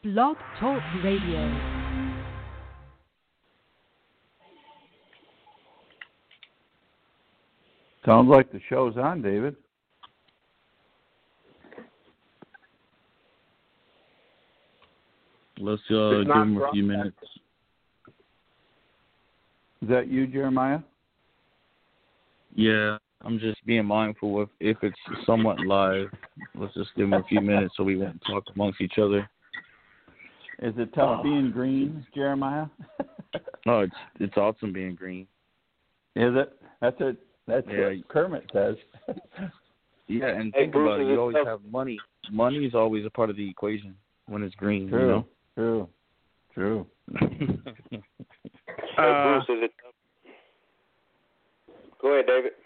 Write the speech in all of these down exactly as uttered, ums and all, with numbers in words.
Blog Talk Radio. Sounds like the show's on, David. Let's uh, give him a few minutes. Is that you, Jeremiah? Yeah, I'm just being mindful of if it's somewhat live. Let's just give him a few minutes so we won't talk amongst each other. Is it tough being green, Jeremiah? No, it's it's awesome being green. Is it? That's it. That's yeah. what Kermit says. Yeah, and hey, think Bruce, about it. You always tough? have money. Money is always a part of the equation when it's green. True. You know? True. True. Hey, Bruce, is it tough? Go ahead, David.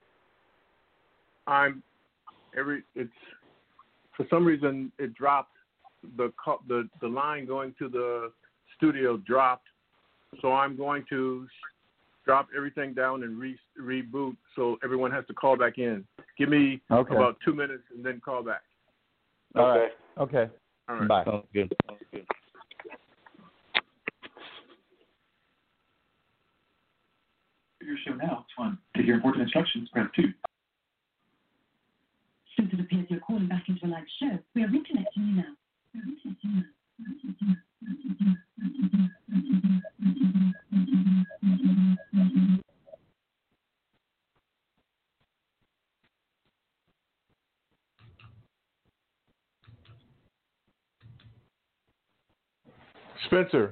I'm every. It's for some reason it dropped. The the the line going to the studio dropped, so I'm going to drop everything down and re- reboot. So everyone has to call back in. Give me okay. about two minutes and then call back. All okay. Right. Okay. All right. Bye. Sounds good. Sounds good. Your show now. It's fun. To hear important instructions, press two. Since it appears you're calling back into a live show, we are reconnecting you now. We are reconnecting you now. Spencer.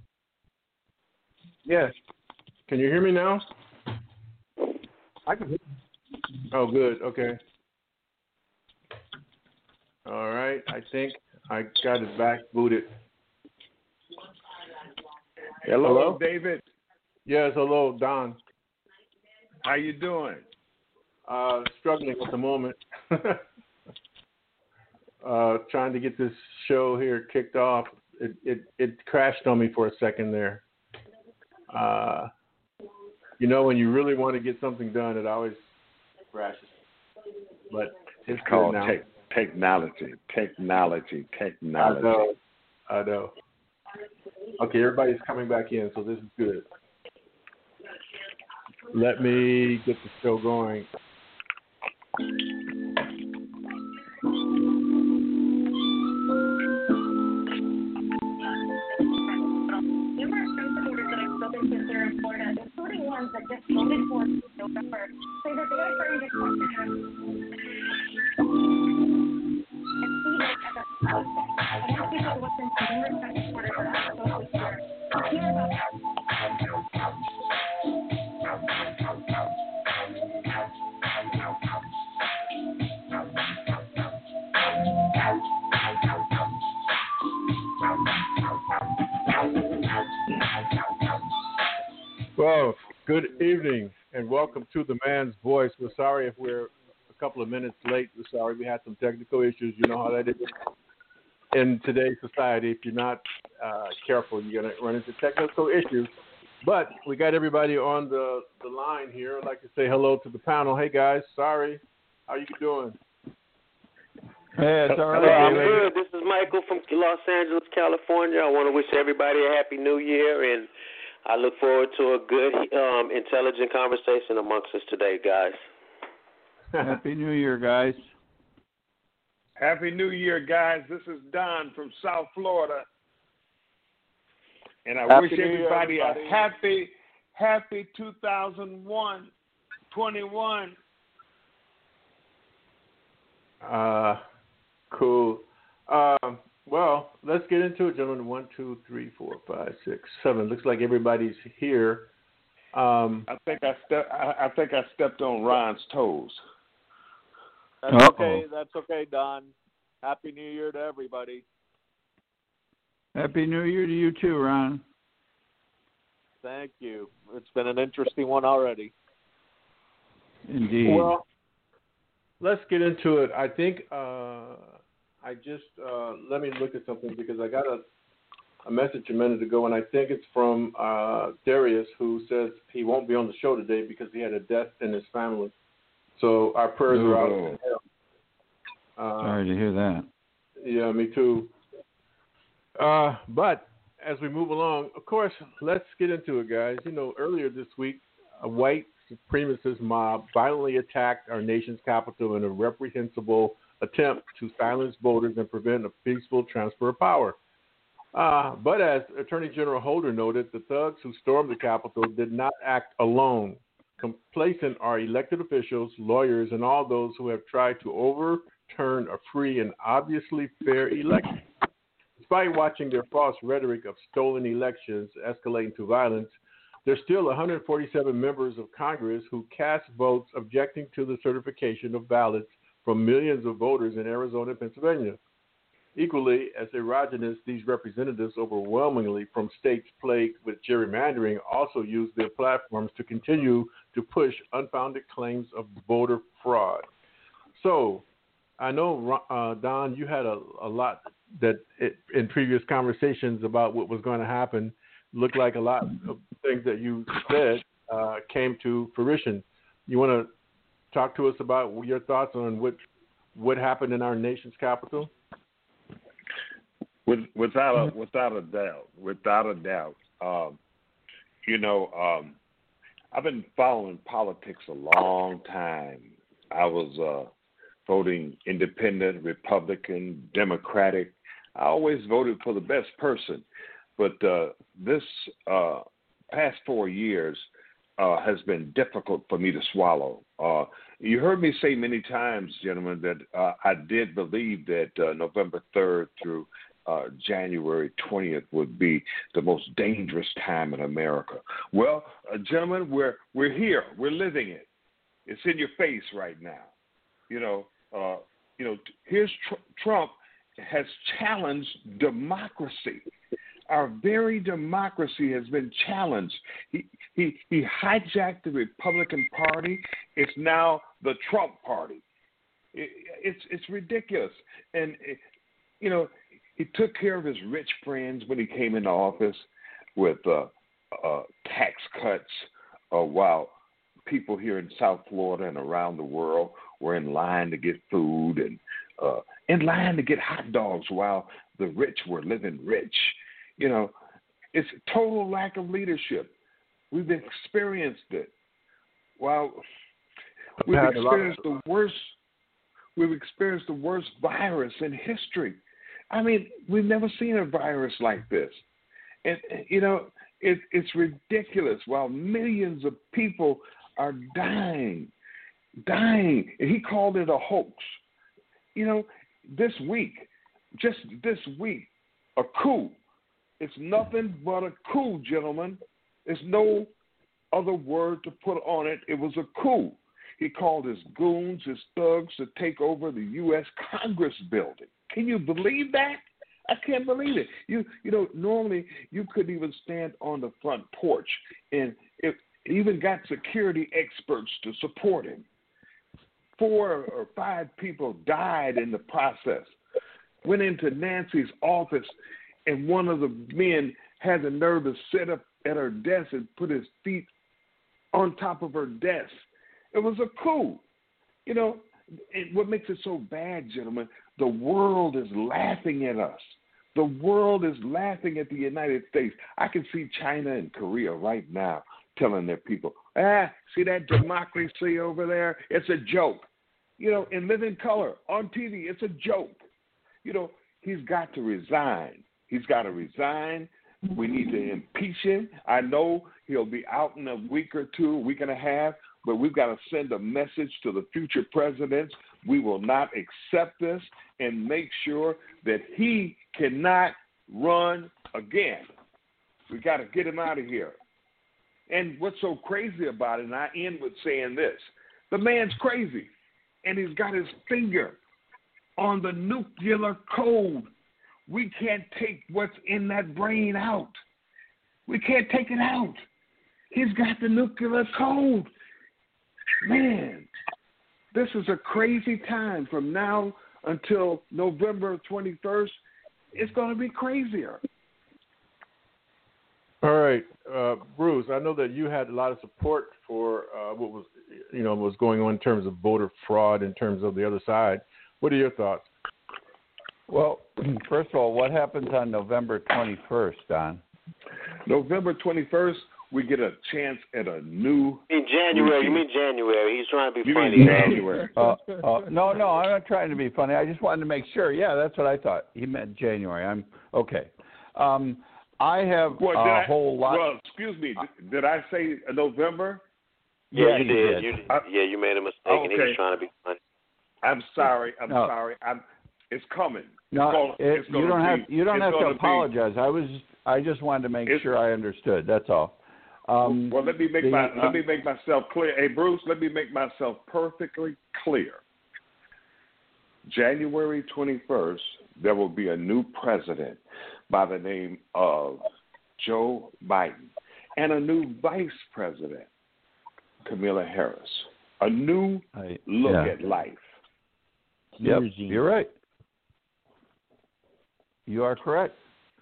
Yes. Can you hear me now? I can hear you. Oh, good. Okay. All right. I think I got it back booted. Hello, hello, David. Yes, hello, Don. How you doing? Uh, struggling at the moment. uh, trying to get this show here kicked off. It, it it crashed on me for a second there. Uh, you know, when you really want to get something done, it always crashes. But it's, it's called te- technology, technology, technology. I know. I know. Okay, everybody's coming back in, so this is good. Let me get the show going. Florida, including ones that just voted for November, say that they are trying to concentrate at the outset. And most people what's in numerous such supporters are at social here. Hear about Well, good evening and welcome to The Man's Voice. We're sorry if we're a couple of minutes late. We're sorry we had some technical issues. You know how that is in today's society. If you're not uh, careful, you're going to run into technical issues. But we got everybody on the, the line here. I'd like to say hello to the panel. Hey, guys. Sorry. How you doing? Hey, it's all right. Hello, I'm good. This is Michael from Los Angeles, California. I want to wish everybody a happy new year, and I look forward to a good, um, intelligent conversation amongst us today, guys. Happy New Year, guys. Happy New Year, guys. This is Don from South Florida. And I happy wish New everybody, Year, everybody a happy, happy two thousand twenty-one. Uh, cool. Um, Well, let's get into it, gentlemen. One, two, three, four, five, six, seven. Looks like everybody's here. Um, I think I stepped. I, I think I stepped on Ron's toes. That's Uh-oh. okay. That's okay, Don. Happy New Year to everybody. Happy New Year to you too, Ron. Thank you. It's been an interesting one already. Indeed. Well, let's get into it. I think. Uh, I just, uh, let me look at something because I got a, a message a minute ago, and I think it's from uh, Darius, who says he won't be on the show today because he had a death in his family. So our prayers Ooh. are out to him. Uh, Sorry to hear that. Yeah, me too. Uh, but as we move along, of course, let's get into it, guys. You know, earlier this week, a white supremacist mob violently attacked our nation's capital in a reprehensible attempt to silence voters and prevent a peaceful transfer of power. Uh, but as Attorney General Holder noted, the thugs who stormed the Capitol did not act alone. Complacent are elected officials, lawyers, and all those who have tried to overturn a free and obviously fair election. Despite watching their false rhetoric of stolen elections escalate to violence, there's still one hundred forty-seven members of Congress who cast votes objecting to the certification of ballots from millions of voters in Arizona and Pennsylvania. Equally as erogenous, these representatives, overwhelmingly from states plagued with gerrymandering, also use their platforms to continue to push unfounded claims of voter fraud. So, I know, uh, Don, you had a, a lot that it, in previous conversations about what was going to happen. Looked like a lot of things that you said uh, came to fruition. You want to talk to us about your thoughts on what what happened in our nation's capital? With, without a without a doubt, without a doubt, um, you know, um, I've been following politics a long time. I was uh, voting independent, Republican, Democratic. I always voted for the best person, but uh, this uh, past four years uh, has been difficult for me to swallow. Uh, you heard me say many times, gentlemen, that uh, I did believe that uh, November third through Uh, January twentieth would be the most dangerous time in America. Well, uh, gentlemen, we're we're here. We're living it. It's in your face right now. You know, uh, you know. Here's tr- Trump has challenged democracy. Our very democracy has been challenged. He he he hijacked the Republican Party. It's now the Trump Party. It, it's it's ridiculous, and it, you know. He took care of his rich friends when he came into office with uh, uh, tax cuts, uh, while people here in South Florida and around the world were in line to get food and uh, in line to get hot dogs while the rich were living rich. You know, it's a total lack of leadership. We've experienced it. Well, we've experienced the worst. We've experienced the worst virus in history. I mean, we've never seen a virus like this. And, you know, it, it's ridiculous. While millions of people are dying, dying. And he called it a hoax. You know, this week, just this week, a coup. It's nothing but a coup, gentlemen. There's no other word to put on it. It was a coup. He called his goons, his thugs, to take over the U S Congress building. Can you believe that? I can't believe it. You you know, normally you couldn't even stand on the front porch, and it even got security experts to support him. Four or five people died in the process. Went into Nancy's office, and one of the men had the nerve to sit up at her desk and put his feet on top of her desk. It was a coup. You know, and what makes it so bad, gentlemen, the world is laughing at us. The world is laughing at the United States. I can see China and Korea right now telling their people, ah, see that democracy over there? It's a joke. You know, in living color, on T V, it's a joke. You know, he's got to resign. He's got to resign. We need to impeach him. I know he'll be out in a week or two, a week and a half, but we've got to send a message to the future presidents. We will not accept this, and make sure that he cannot run again. We got to get him out of here. And what's so crazy about it, and I end with saying this, the man's crazy, and he's got his finger on the nuclear code. We can't take what's in that brain out. We can't take it out. He's got the nuclear code. Man, this is a crazy time. From now until November twenty-first, it's going to be crazier. All right, uh, Bruce, I know that you had a lot of support for uh, what was, you know, was going on in terms of voter fraud, in terms of the other side. What are your thoughts? Well, first of all, what happens on November twenty-first, Don? November twenty-first, we get a chance at a new. In January, routine. you mean January? He's trying to be You funny. mean January? uh, uh, no, no, I'm not trying to be funny. I just wanted to make sure. Yeah, that's what I thought. He meant January. I'm okay. Um, I have well, a I, whole lot. Well, excuse me. Did, did I say November? Yeah, yeah you did. did. You did. I, yeah, you made a mistake, okay. and he was trying to be funny. I'm sorry. I'm no. sorry. I'm. It's coming. No, it's gonna, it, it's you don't be, have you don't have to apologize. Be, I was I just wanted to make it's, sure I understood. That's all. Um, well, let me make the, my uh, let me make myself clear. Hey, Bruce, let me make myself perfectly clear. January twenty-first, there will be a new president by the name of Joe Biden and a new vice president, Kamala Harris. A new I, look yeah. at life. Yep, you're right. You are correct.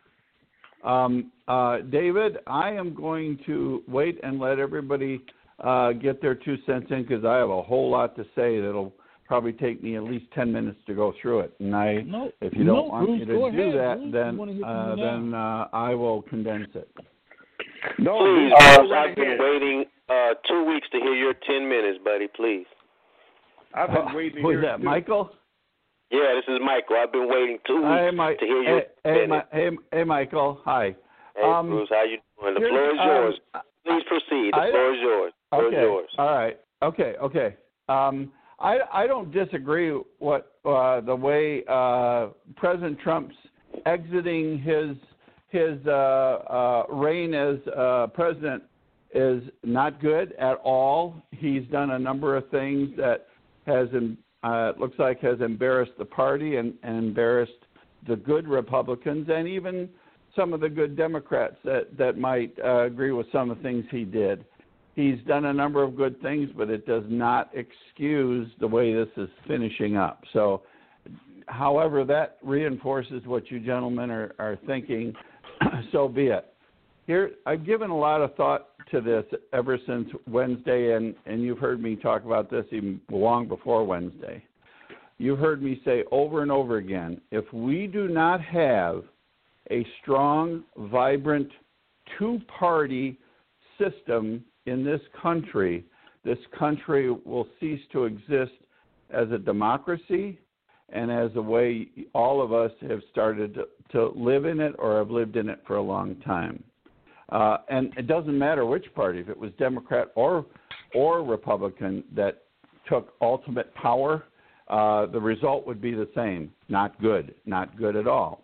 Um, uh, David, I am going to wait and let everybody uh, get their two cents in because I have a whole lot to say that'll probably take me at least ten minutes to go through it. And I, no, if you don't no, want Bruce, me to go do ahead, that, Bruce. then uh, then uh, I will condense it. No, Please, uh, Bruce, I've been waiting uh, two weeks to hear your ten minutes, buddy. Please. I've been waiting. Who's here that, too. Michael? Yeah, this is Michael. I've been waiting two weeks Hey, my, to hear your hey, hey, minutes. my, hey, hey, Michael. Hi. Hey, um, Bruce, how you doing? The here's, floor is um, yours. Please proceed. The I, floor is yours. The floor okay. is yours. All right. Okay. Okay. Um, I I don't disagree what uh, the way uh, President Trump's exiting his his uh, uh, reign as uh, president is not good at all. He's done a number of things that has uh, it looks like has embarrassed the party and, and embarrassed the good Republicans and even some of the good Democrats that, that might uh, agree with some of the things he did. He's done a number of good things, but it does not excuse the way this is finishing up. So, however, that reinforces what you gentlemen are, are thinking, so be it. Here, I've given a lot of thought to this ever since Wednesday, and, and you've heard me talk about this even long before Wednesday. You've heard me say over and over again, if we do not have a strong, vibrant, two-party system in this country, this country will cease to exist as a democracy and as a way all of us have started to, to live in it or have lived in it for a long time. Uh, and it doesn't matter which party, if it was Democrat or or Republican that took ultimate power, uh, the result would be the same. Not good, not good at all.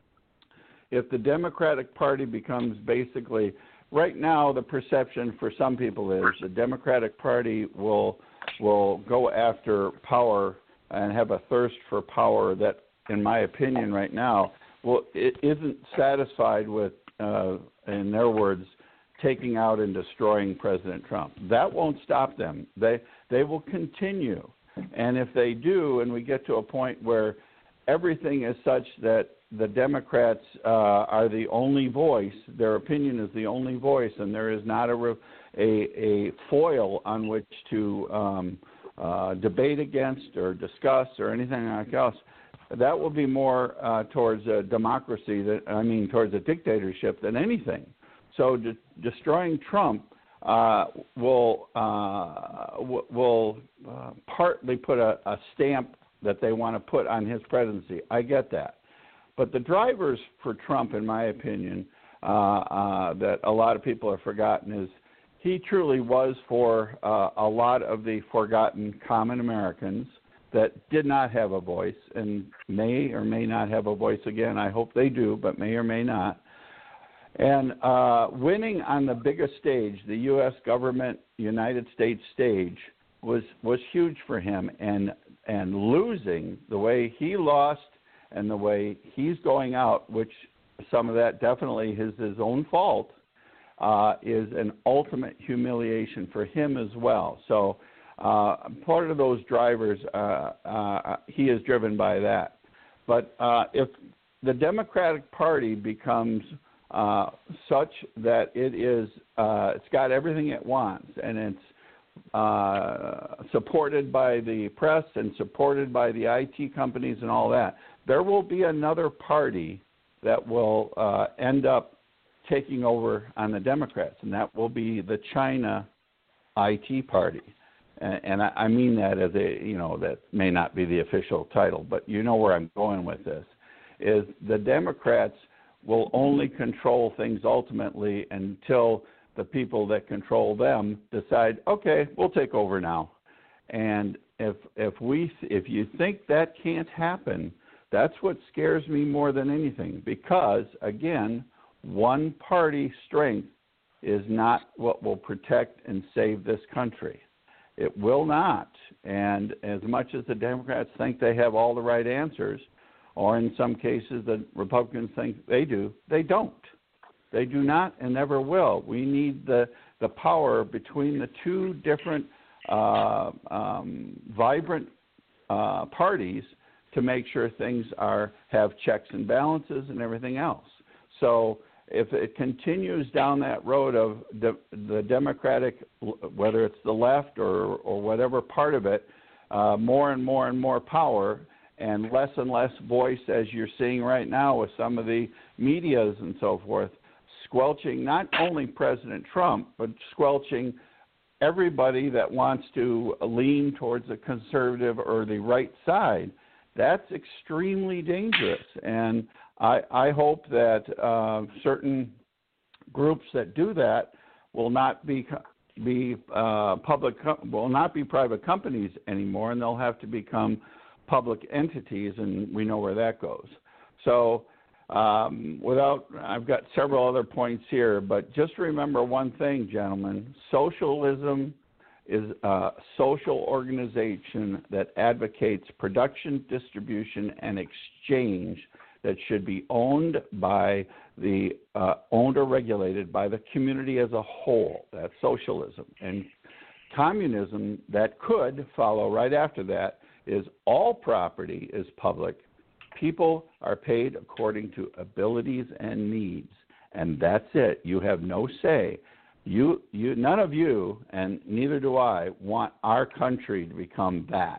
If the Democratic Party becomes basically, right now the perception for some people is the Democratic Party will will go after power and have a thirst for power that, in my opinion right now, well, it isn't satisfied with, uh, in their words, taking out and destroying President Trump. That won't stop them. They they will continue. And if they do, and we get to a point where everything is such that the Democrats uh, are the only voice, their opinion is the only voice, and there is not a, a, a foil on which to um, uh, debate against or discuss or anything like else, that will be more uh, towards a democracy, that, I mean, towards a dictatorship than anything. So de- destroying Trump uh, will uh, w- will uh, partly put a, a stamp that they want to put on his presidency. I get that. But the drivers for Trump, in my opinion, uh, uh, that a lot of people have forgotten is he truly was for uh, a lot of the forgotten common Americans that did not have a voice and may or may not have a voice again. I hope they do, but may or may not. And uh, winning on the biggest stage, the U S government, United States stage, was was huge for him. And and losing the way he lost and the way he's going out, which some of that definitely is his own fault, uh, is an ultimate humiliation for him as well. So uh, part of those drivers, uh, uh, he is driven by that. But uh, if the Democratic Party becomes uh, such that it is, uh, it's got everything it wants, and it's uh, supported by the press and supported by the I T companies and all that, there will be another party that will uh, end up taking over on the Democrats, and that will be the China I T party. And, and I, I mean that as a, you know, that may not be the official title, but you know where I'm going with this, is the Democrats will only control things ultimately until the people that control them decide, okay, we'll take over now. And if if we if you think that can't happen, that's what scares me more than anything, because again, one party strength is not what will protect and save this country. It will not. And as much as the Democrats think they have all the right answers, or in some cases the Republicans think they do, they don't. They do not and never will. We need the, the power between the two different uh, um, vibrant uh, parties to make sure things are have checks and balances and everything else. So if it continues down that road of the, the Democratic, whether it's the left or, or whatever part of it, uh, more and more and more power and less and less voice, as you're seeing right now with some of the medias and so forth, squelching not only President Trump, but squelching everybody that wants to lean towards the conservative or the right side. That's extremely dangerous. And I, I hope that uh, certain groups that do that will not be be uh, public will not be private companies anymore, and they'll have to become public entities, and we know where that goes. So, um, without I've got several other points here, but just remember one thing, gentlemen: socialism is a social organization that advocates production, distribution, and exchange that should be owned by the uh, owned or regulated by the community as a whole. That's socialism. And communism, that could follow right after that, is all property is public. People are paid according to abilities and needs, and that's it. You have no say. You, you, none of you, and neither do I, want our country to become that.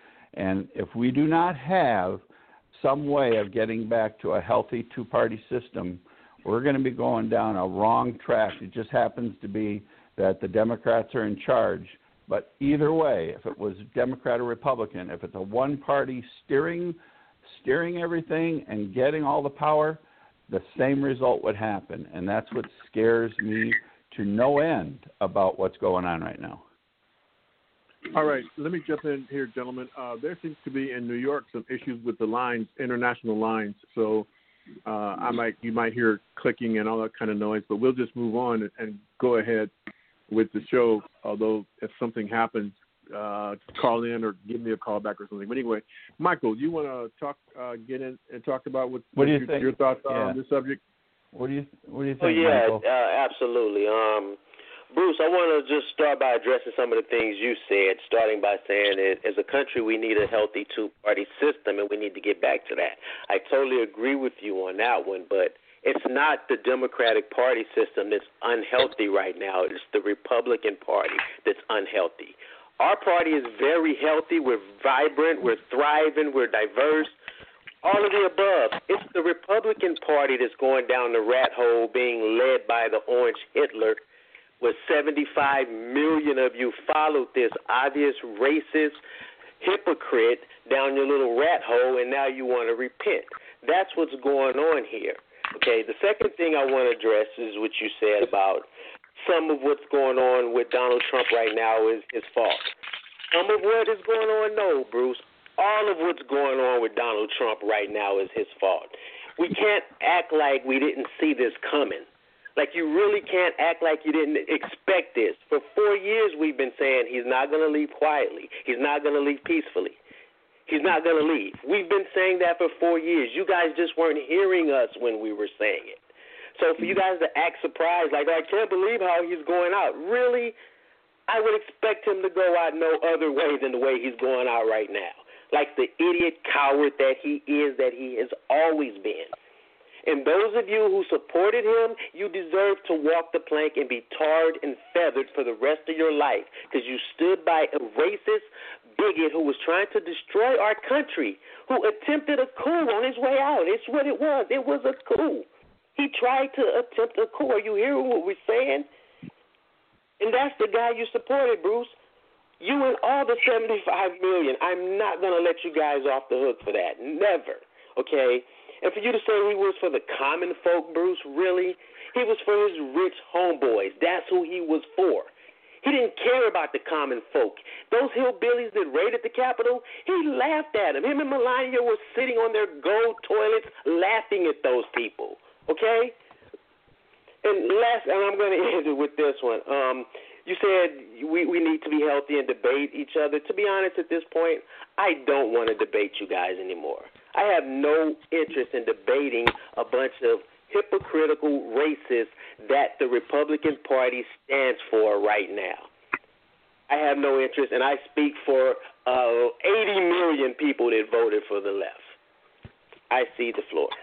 And if we do not have some way of getting back to a healthy two-party system, we're going to be going down a wrong track. It just happens to be that the Democrats are in charge. But either way, if it was Democrat or Republican, if it's a one-party steering, steering everything and getting all the power, the same result would happen. And that's what scares me to no end about what's going on right now. All right, let me jump in here, gentlemen. Uh, there seems to be in New York some issues with the lines, international lines. So uh, I might, you might hear clicking and all that kind of noise, but we'll just move on and, and go ahead with the show. Although if something happens, uh, call in or give me a call back or something. But anyway, Michael, you want to talk, uh, get in and talk about what, what do you your, think? your thoughts are yeah. on this subject? What do you What do you think, oh, yeah, Michael? uh, absolutely. Um, Bruce, I want to just start by addressing some of the things you said, starting by saying that as a country we need a healthy two-party system, and we need to get back to that. I totally agree with you on that one, but it's not the Democratic Party system that's unhealthy right now. It's the Republican Party that's unhealthy. Our party is very healthy. We're vibrant. We're thriving. We're diverse. All of the above. It's the Republican Party that's going down the rat hole, being led by the Orange Hitler, with seventy-five million of you followed this obvious racist hypocrite down your little rat hole, and now you want to repent. That's what's going on here. Okay, the second thing I want to address is what you said about some of what's going on with Donald Trump right now is his fault. Some of what is going on, no, Bruce. All of what's going on with Donald Trump right now is his fault. We can't act like we didn't see this coming. Like, you really can't act like you didn't expect this. For four years we've been saying he's not going to leave quietly. He's not going to leave peacefully. He's not going to leave. We've been saying that for four years. You guys just weren't hearing us when we were saying it. So for you guys to act surprised, like, I can't believe how he's going out. Really, I would expect him to go out no other way than the way he's going out right now. Like the idiot coward that he is, that he has always been. And those of you who supported him, you deserve to walk the plank and be tarred and feathered for the rest of your life because you stood by a racist, bigot who was trying to destroy our country, who attempted a coup on his way out. It's what it was. It was a coup. He tried to attempt a coup. Are you hearing what we're saying? And that's the guy you supported, Bruce. You and all the seventy-five million. I'm not going to let you guys off the hook for that. Never. Okay? And for you to say he was for the common folk, Bruce, really? He was for his rich homeboys. That's who he was for. He didn't care about the common folk. Those hillbillies that raided the Capitol, he laughed at them. Him and Melania were sitting on their gold toilets laughing at those people. Okay? And last, and I'm going to end it with this one. Um, you said we, we need to be healthy and debate each other. To be honest, at this point, I don't want to debate you guys anymore. I have no interest in debating a bunch of hypocritical racists that the Republican Party stands for right now. I have no interest, and I speak for uh, eighty million people that voted for the left. I cede the floor.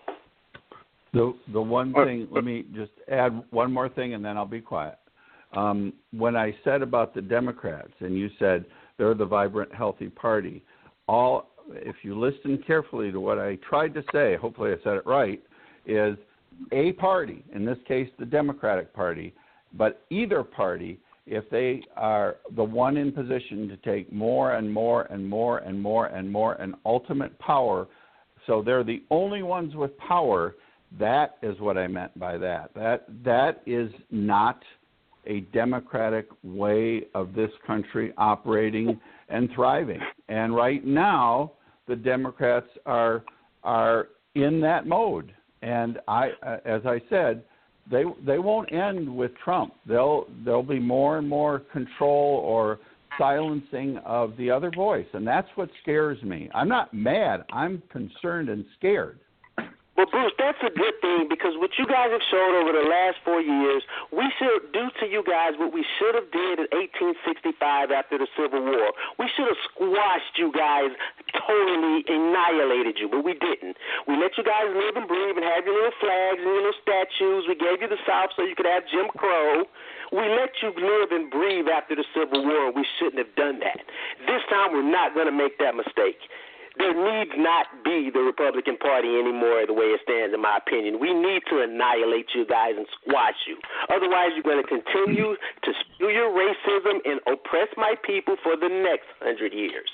The the one thing, let me just add one more thing, and then I'll be quiet. Um, when I said about the Democrats, and you said they're the vibrant, healthy party, all if you listen carefully to what I tried to say, hopefully I said it right, is a party, in this case the Democratic Party, but either party, if they are the one in position to take more and more and more and more and more and ultimate power, so they're the only ones with power, that is what I meant by that. That that is not a democratic way of this country operating and thriving. And right now, the Democrats are are in that mode. And I, as I said, they they won't end with Trump. They'll there'll be more and more control or silencing of the other voice, and that's what scares me. I'm not mad. I'm concerned and scared. Well, Bruce, that's a good thing because what you guys have shown over the last four years, we should do to you guys what we should have did in eighteen sixty-five after the Civil War. We should have squashed you guys, totally annihilated you, but we didn't. We let you guys live and breathe and have your little flags and your little statues. We gave you the South so you could have Jim Crow. We let you live and breathe after the Civil War, and we shouldn't have done that. This time we're not going to make that mistake. There needs not be the Republican Party anymore the way it stands, in my opinion. We need to annihilate you guys and squash you. Otherwise, you're going to continue to spew your racism and oppress my people for the next hundred years.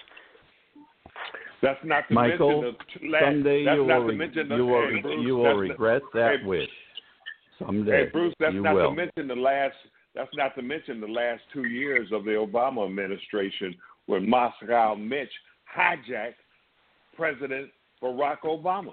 That's not to Michael, mention the last, someday that's you not will, to mention the, you will, hey, Bruce, you will regret the, that hey, wish. Someday Hey, Bruce, that's you not will. to mention the last. That's not to mention the last two years of the Obama administration, when Moscow Mitch hijacked President Barack Obama.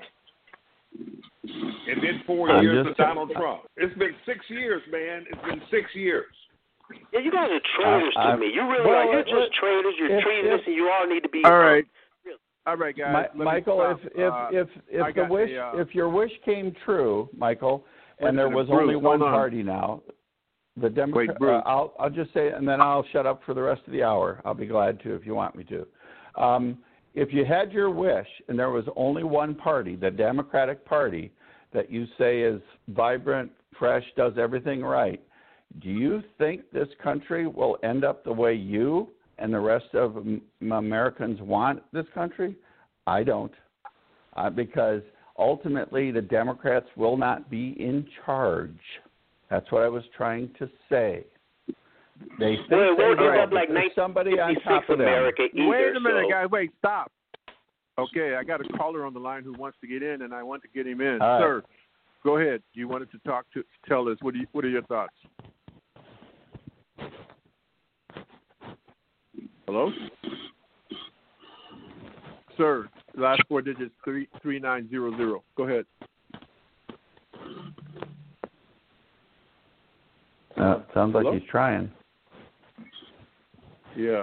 And then four I'm years just of Donald Trump. It's been six years, man. It's been six years. Yeah, you guys are traitors I, I, to me. You really well, are. You're it, just traitors. You're if, traitors, if, and you all need to be. All right. Um, All right, guys. My, Michael, if if uh, if if the wish a, uh, if your wish came true, Michael, and there was Bruce, only one on. party now, the Democrat. Wait, Bruce. Uh, I'll I'll just say, and then I'll shut up for the rest of the hour. I'll be glad to if you want me to. Um, if you had your wish, and there was only one party, the Democratic Party, that you say is vibrant, fresh, does everything right, do you think this country will end up the way you and the rest of Americans want this country? I don't, uh, because ultimately the Democrats will not be in charge. That's what I was trying to say. They think well, it they won't end will, up like but there's somebody on top of them. America either, Wait a minute, so. guys. Wait, stop. Okay, I got a caller on the line who wants to get in, and I want to get him in. All right. Sir, go ahead. You wanted to talk to tell us. What do you, What are your thoughts? Hello? Sir, last four digits, three three nine zero zero. Go ahead. Uh, sounds like Hello? he's trying. Yeah.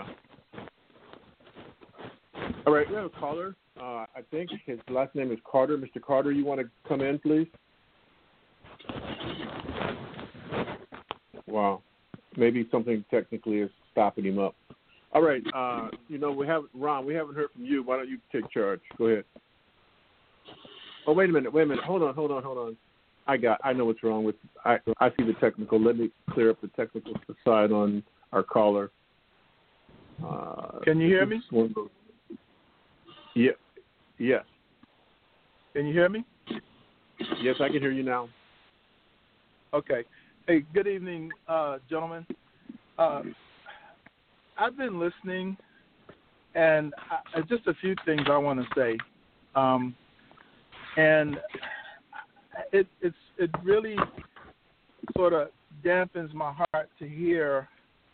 All right, we have a caller. Uh, I think his last name is Carter. Mister Carter, you want to come in, please? Wow. Maybe something technically is stopping him up. All right. Uh, you know, we haven't, Ron, we haven't heard from you. Why don't you take charge? Go ahead. Oh, wait a minute. Wait a minute. Hold on. Hold on. Hold on. I got. I know what's wrong with. I I see the technical. Let me clear up the technical side on our caller. Uh, Can you hear me? Yeah. Yes. Can you hear me? Yes, I can hear you now. Okay. Hey, good evening, uh, gentlemen. Uh, I've been listening, and I, just a few things I want to say. Um, and it it's it really sort of dampens my heart to hear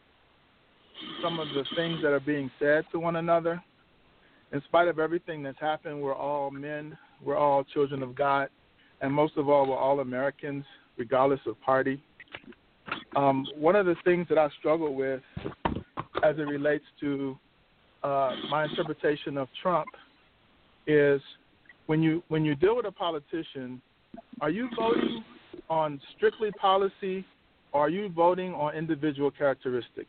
some of the things that are being said to one another. In spite of everything that's happened, we're all men, we're all children of God, and most of all, we're all Americans, regardless of party. Um, one of the things that I struggle with as it relates to uh, my interpretation of Trump is when you when you deal with a politician, are you voting on strictly policy, or are you voting on individual characteristics?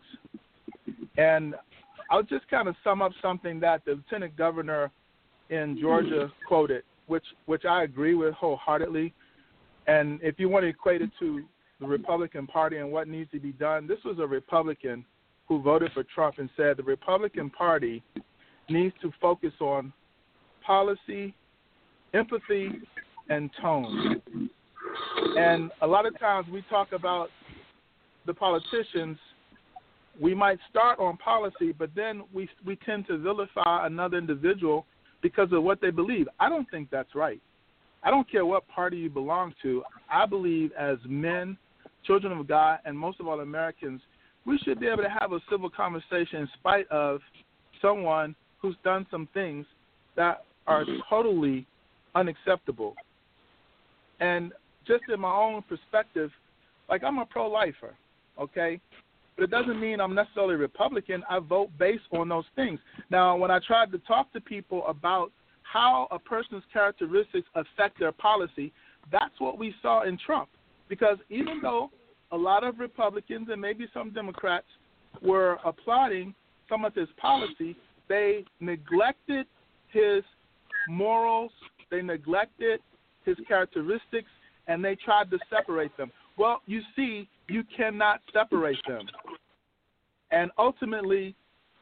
And I'll just kind of sum up something that the lieutenant governor in Georgia quoted, which which I agree with wholeheartedly. And if you want to equate it to the Republican Party and what needs to be done, this was a Republican who voted for Trump and said the Republican Party needs to focus on policy, empathy, and tone. And a lot of times we talk about the politicians, we might start on policy, but then we we tend to vilify another individual because of what they believe. I don't think that's right. I don't care what party you belong to. I believe as men, children of God, and most of all Americans, we should be able to have a civil conversation in spite of someone who's done some things that are totally unacceptable. And just in my own perspective, like I'm a pro-lifer, okay? But it doesn't mean I'm necessarily Republican. I vote based on those things. Now, when I tried to talk to people about how a person's characteristics affect their policy, that's what we saw in Trump. Because even though a lot of Republicans and maybe some Democrats were applauding some of his policy, they neglected his morals, they neglected his characteristics, and they tried to separate them. Well, you see, you cannot separate them. And ultimately,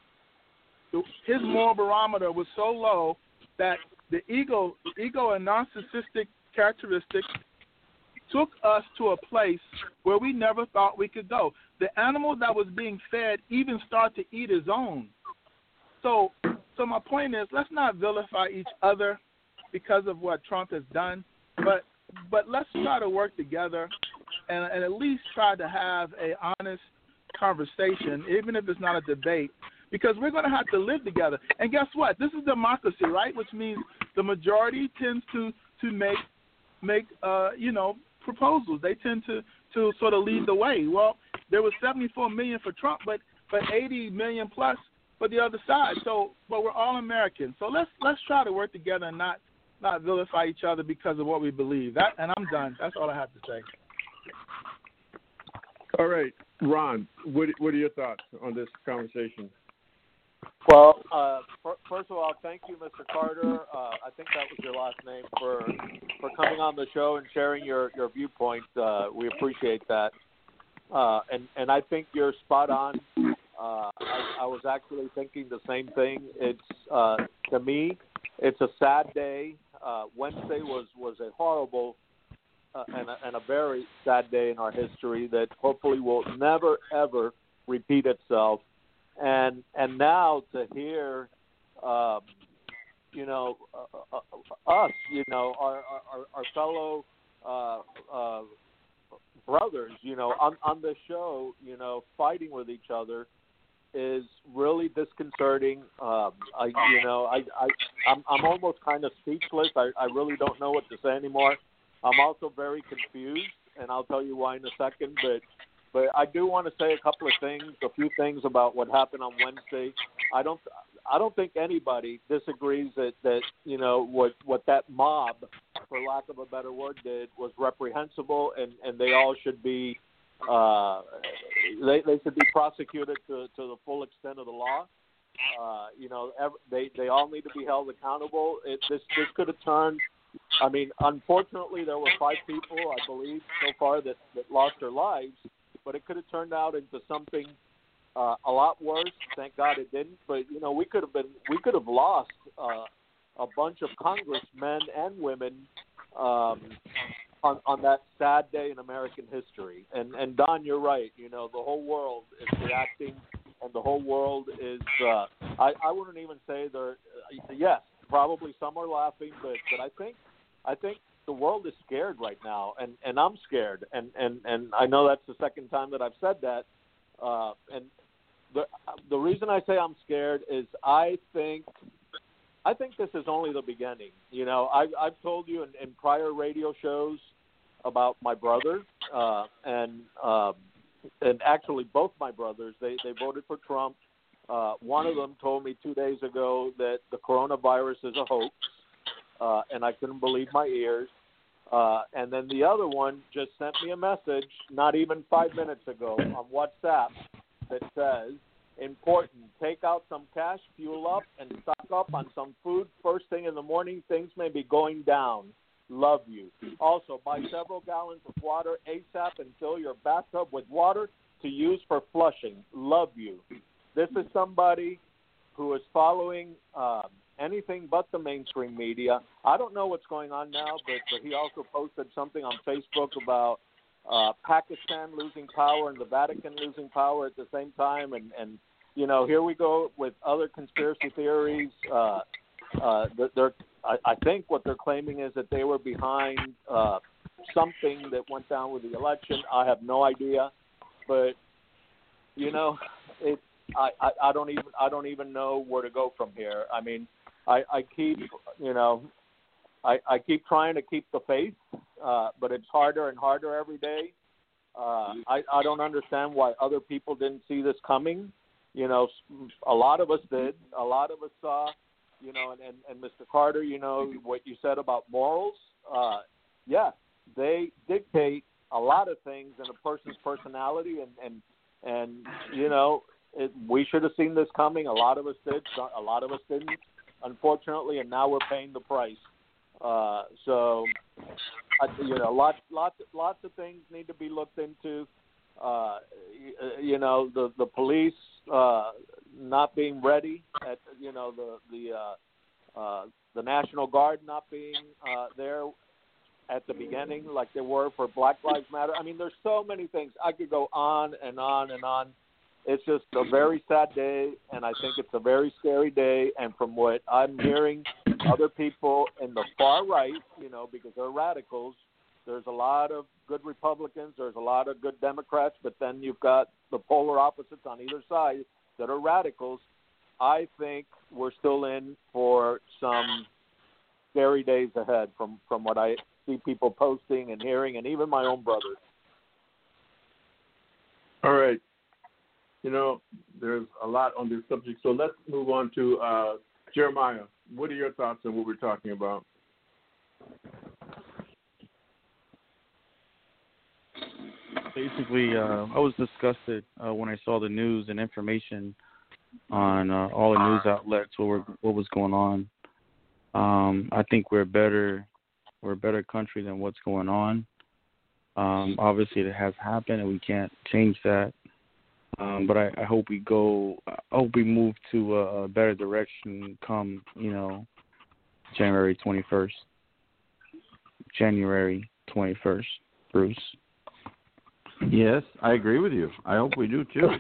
his moral barometer was so low that the ego, ego and narcissistic characteristics took us to a place where we never thought we could go. The animal that was being fed even started to eat his own. So, so my point is, let's not vilify each other because of what Trump has done, but but let's try to work together and, and at least try to have a honest conversation, even if it's not a debate, because we're going to have to live together. And guess what? This is democracy, right? Which means the majority tends to to make make uh, you know proposals. They tend to to sort of lead the way. Well, there was seventy-four million for Trump, but but eighty million plus for the other side. So, but we're all Americans. So let's let's try to work together and not not vilify each other because of what we believe. That, and I'm done. That's all I have to say. All right, Ron, what what are your thoughts on this conversation? Well, uh, for, first of all, thank you, Mister Carter. Uh, I think that was your last name for for coming on the show and sharing your your viewpoint. Uh, we appreciate that, uh, and and I think you're spot on. Uh, I, I was actually thinking the same thing. It's uh, to me, it's a sad day. Uh, Wednesday was was a horrible uh, and a, and a very sad day in our history that hopefully will never ever repeat itself. And and now to hear, um, you know, uh, uh, us, you know, our our, our fellow uh, uh, brothers, you know, on on the show, you know, fighting with each other is really disconcerting. Um, I, you know, I, I, I'm, I'm almost kind of speechless. I, I really don't know what to say anymore. I'm also very confused, and I'll tell you why in a second. But, but I do want to say a couple of things, a few things about what happened on Wednesday. I don't, I don't think anybody disagrees that, that you know what, what that mob, for lack of a better word, did was reprehensible, and, and they all should be. Uh, they they should be prosecuted to, to the full extent of the law. Uh, you know, every, they they all need to be held accountable. It, this this could have turned. I mean, unfortunately, there were five people, I believe, so far that, that lost their lives. But it could have turned out into something Uh, a lot worse. Thank God it didn't. But you know, we could have been, we could have lost uh, a bunch of congressmen and women um, on on that sad day in American history. And and Don, you're right. You know, the whole world is reacting, and the whole world is. Uh, I I wouldn't even say they're. Uh, yes, probably some are laughing, but but I think I think the world is scared right now, and, and I'm scared, and, and, and I know that's the second time that I've said that. Uh, and the the reason I say I'm scared is I think I think this is only the beginning. You know, I've I've told you in, in prior radio shows about my brother, uh, and uh, and actually both my brothers, they they voted for Trump. Uh, one of them told me two days ago that the coronavirus is a hoax. Uh, and I couldn't believe my ears. Uh, and then the other one just sent me a message not even five minutes ago on WhatsApp that says, important, take out some cash, fuel up, and stock up on some food first thing in the morning. Things may be going down. Love you. Also, buy several gallons of water ASAP and fill your bathtub with water to use for flushing. Love you. This is somebody who is following um, anything but the mainstream media. I don't know what's going on now, but, but he also posted something on Facebook about uh, Pakistan losing power and the Vatican losing power at the same time. And, and you know, here we go with other conspiracy theories. Uh, uh, they're, I, I think what they're claiming is that they were behind uh, something that went down with the election. I have no idea. But, you know, it's, I, I, I don't even I don't even know where to go from here. I mean, I, I keep you know, I, I keep trying to keep the faith, uh, but it's harder and harder every day. Uh, I, I don't understand why other people didn't see this coming. You know, a lot of us did. A lot of us saw. You know, and, and, and Mister Carter, you know what you said about morals. Uh, yeah, they dictate a lot of things in a person's personality, and and and you know. It, we should have seen this coming. A lot of us did. A lot of us didn't, unfortunately, and now we're paying the price. Uh, so, I, you know, lots, lots, lots of things need to be looked into. Uh, you, you know, the the police uh, not being ready. At you know the the uh, uh, the National Guard not being uh, there at the beginning, like they were for Black Lives Matter. I mean, there's so many things. I could go on and on and on. It's just a very sad day, and I think it's a very scary day. And from what I'm hearing, other people in the far right, you know, because they're radicals, there's a lot of good Republicans, there's a lot of good Democrats, but then you've got the polar opposites on either side that are radicals. I think we're still in for some scary days ahead from, from what I see people posting and hearing, and even my own brothers. All right. You know, there's a lot on this subject, so let's move on to uh, Jeremiah. What are your thoughts on what we're talking about? Basically, uh, I was disgusted uh, when I saw the news and information on uh, all the news outlets what were, what was going on. Um, I think we're better, we're a better country than what's going on. Um, obviously, it has happened, and we can't change that. Um, but I, I hope we go. I hope we move to a, a better direction. Come, you know, January twenty first. January twenty first, Bruce. Yes, I agree with you. I hope we do too.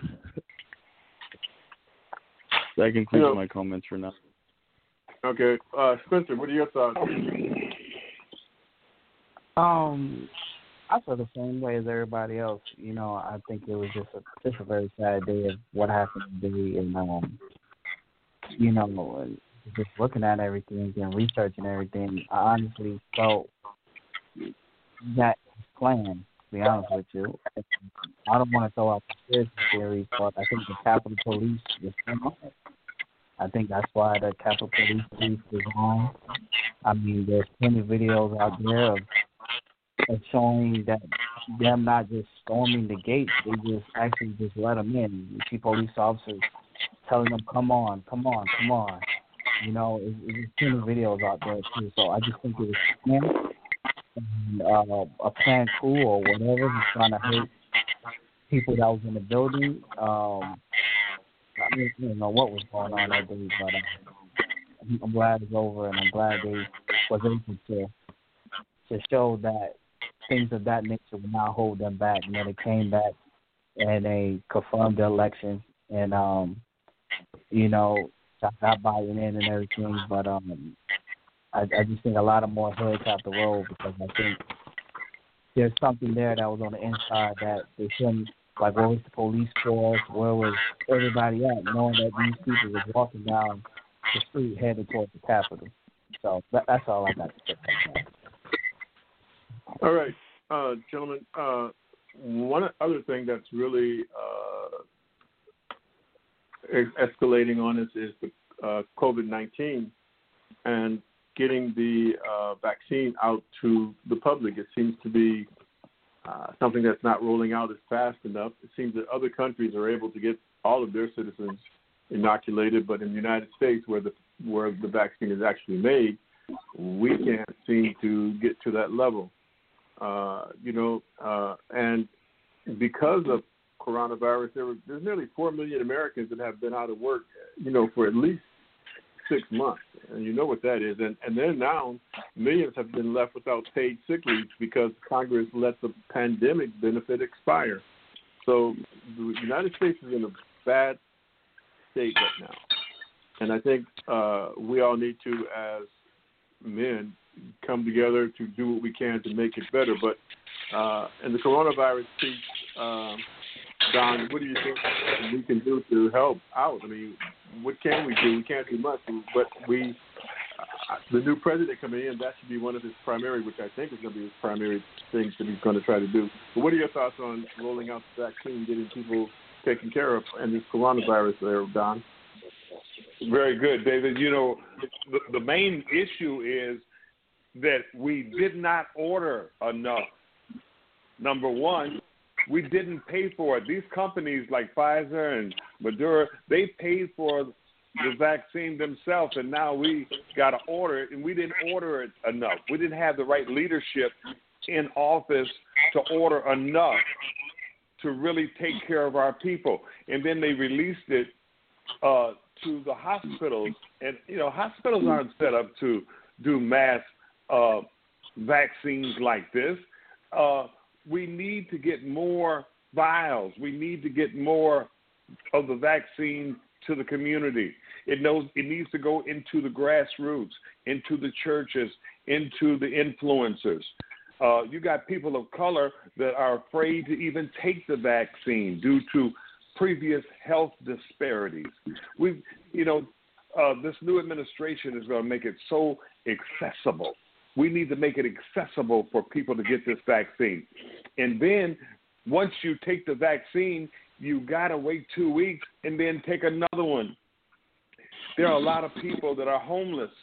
That concludes you know, my comments for now. Okay, uh, Spencer, what are your thoughts? Um. I feel the same way as everybody else. You know, I think it was just a just a very sad day of what happened today, and um, you know, just looking at everything and researching everything, I honestly felt that plan. To be honest with you, I don't want to throw out conspiracy theories, but I think the Capitol Police is on it. I think that's why the Capitol Police chief is on. I mean, there's plenty of videos out there of. Of showing that them not just storming the gates, they just actually just let them in. You see police officers telling them, "Come on, come on, come on." You know, it's, it's plenty of videos out there too. So I just think it was planned, and, uh, a planned coup or whatever, just trying to hurt people that was in the building. Um, I mean, I don't know what was going on that day, but uh, I'm glad it's over, and I'm glad they was able to to show that things of that nature would not hold them back. You know, they came back and they confirmed the election, and um, you know, got Biden in and everything. But um, I, I just think a lot of more heads have to roll, because I think there's something there that was on the inside that they shouldn't. Like, where was the police force? Where was everybody at, knowing that these people were walking down the street headed towards the Capitol? So that, that's all I got to say about that. All right, uh, gentlemen. Uh, one other thing that's really uh, escalating on us is the uh, COVID nineteen and getting the uh, vaccine out to the public. It seems to be Uh, something that's not rolling out as fast enough. It seems that other countries are able to get all of their citizens inoculated, but in the United States, where the where the vaccine is actually made, we can't seem to get to that level. Uh, you know, uh, and because of coronavirus, there were, there's nearly four million Americans that have been out of work, you know, for at least six months, and you know what that is. And, and then now millions have been left without paid sick leave because Congress let the pandemic benefit expire. So the United States is in a bad state right now. And I think uh, we all need to, as men, come together to do what we can to make it better. But uh, in the coronavirus piece, um, Don, what do you think we can do to help out? I mean, what can we do? We can't do much, but we, uh, the new president coming in, that should be one of his primary, which I think is going to be his primary things that he's going to try to do. But what are your thoughts on rolling out the vaccine, getting people taken care of, and this coronavirus there, Don? Very good, David. You know, the, the main issue is that we did not order enough. Number one, we didn't pay for it. These companies like Pfizer and Moderna, they paid for the vaccine themselves, and now we got to order it, and we didn't order it enough. We didn't have the right leadership in office to order enough to really take care of our people. And then they released it uh, to the hospitals, and, you know, hospitals aren't set up to do mass uh, vaccines like this. Uh We need to get more vials. We need to get more of the vaccine to the community. It knows it needs to go into the grassroots, into the churches, into the influencers. Uh, you got people of color that are afraid to even take the vaccine due to previous health disparities. We, you know, uh, this new administration is going to make it so accessible. We need to make it accessible for people to get this vaccine. And then once you take the vaccine, you got to wait two weeks and then take another one. There are a lot of people that are homeless,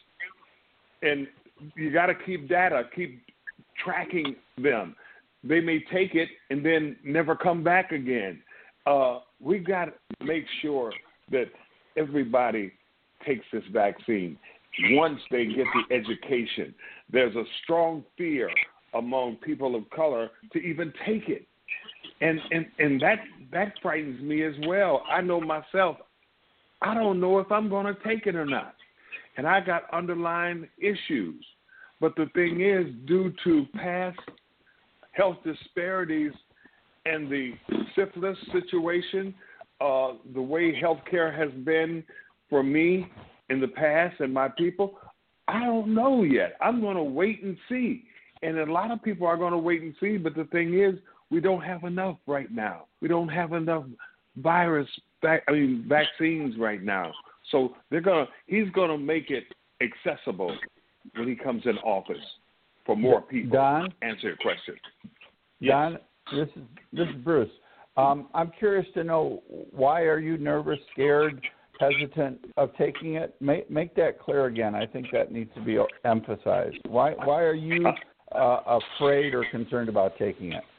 and you got to keep data, keep tracking them. They may take it and then never come back again. Uh, we've got to make sure that everybody takes this vaccine once they get the education. There's a strong fear among people of color to even take it. And and, and that that frightens me as well. I know myself, I don't know if I'm going to take it or not. And I got underlying issues. But the thing is, due to past health disparities and the syphilis situation, uh, the way healthcare has been for me in the past and my people, I don't know yet. I'm going to wait and see. And a lot of people are going to wait and see, but the thing is, we don't have enough right now. We don't have enough virus, vac- I mean, vaccines right now. So they're gonna. He's going to make it accessible when he comes in office for more people. Don? Answer your question. Don, Yes. this is this is Bruce. Um, I'm curious to know, why are you nervous, scared, hesitant of taking it? Make make that clear again. I think that needs to be emphasized. Why why are you uh, afraid or concerned about taking it?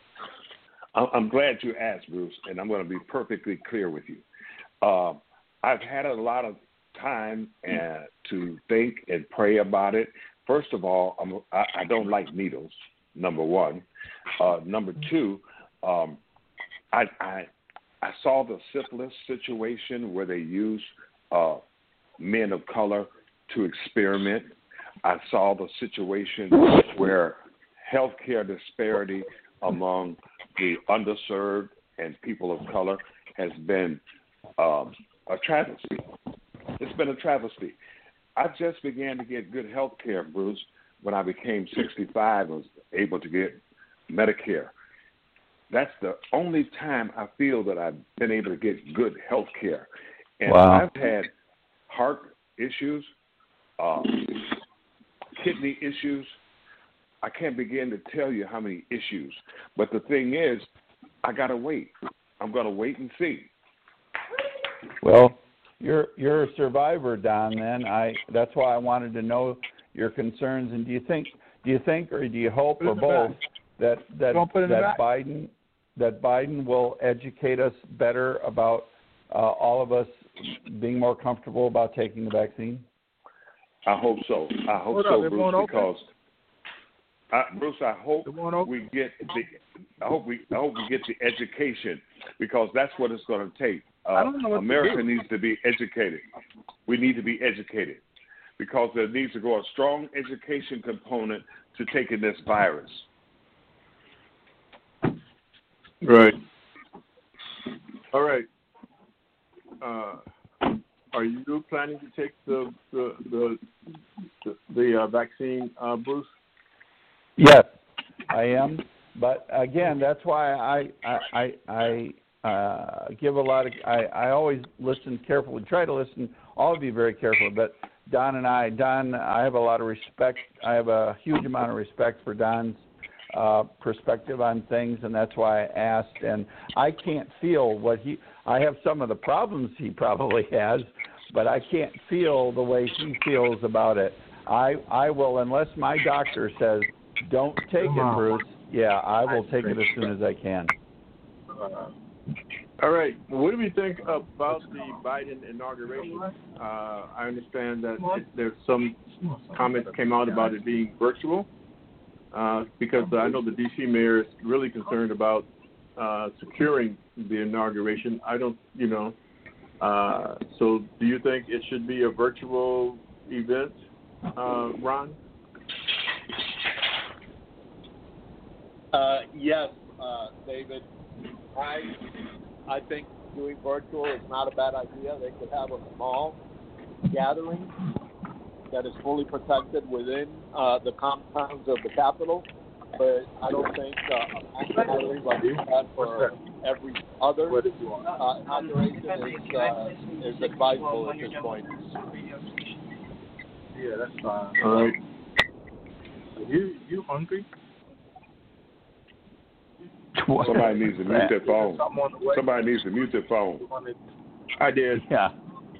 I'm glad you asked, Bruce, and I'm going to be perfectly clear with you. Uh, I've had a lot of time uh, to think and pray about it. First of all, I'm, I, I don't like needles, number one. Uh, number two, um, I, I I saw the syphilis situation where they used uh, men of color to experiment. I saw the situation where healthcare disparity among the underserved and people of color has been um, a travesty. It's been a travesty. I just began to get good health care, Bruce, when I became sixty-five and was able to get Medicare. That's the only time I feel that I've been able to get good health care. And wow. I've had heart issues, um, kidney issues. I can't begin to tell you how many issues. But the thing is, I got to wait. I'm going to wait and see. Well, you're you're a survivor, Don. Then I that's why I wanted to know your concerns. And do you think do you think or do you hope or both that that that Biden that Biden will educate us better about uh, all of us being more comfortable about taking the vaccine? I hope so. I hope Hold so, up, Bruce, because I, Bruce, I hope we get the I hope we I hope we get the education, because that's what it's going to take. Uh, I don't know what America to do. needs to be educated. We need to be educated, because there needs to go a strong education component to taking this virus. Right. All right. Uh, are you planning to take the the the the, the uh, vaccine, uh, Bruce? Yes, I am. But again, that's why I I I, I uh, give a lot of I, I always listen carefully. Try to listen. All of you very carefully. But Don and I, Don, I have a lot of respect. I have a huge amount of respect for Don's uh, perspective on things, and that's why I asked. And I can't feel what he. I have some of the problems he probably has, but I can't feel the way he feels about it. I I will, unless my doctor says don't take it, Bruce. Yeah, I will take it as soon as I can. Uh, all right. What do we think about the Biden inauguration? Uh, I understand that it, there's some comments came out about it being virtual, uh, because I know the D C mayor is really concerned about uh, securing the inauguration. I don't, you know. Uh, so, do you think it should be a virtual event, uh, Ron? Uh, yes, uh, David. I I think doing virtual is not a bad idea. They could have a small gathering that is fully protected within uh, the compounds of the Capitol, but I don't think uh, a gathering like that for every other uh, inauguration is, uh, is advisable at this point. Yeah, that's fine. All right. You you hungry? Somebody needs to mute their phone. Somebody needs to mute their phone. I did. Yeah.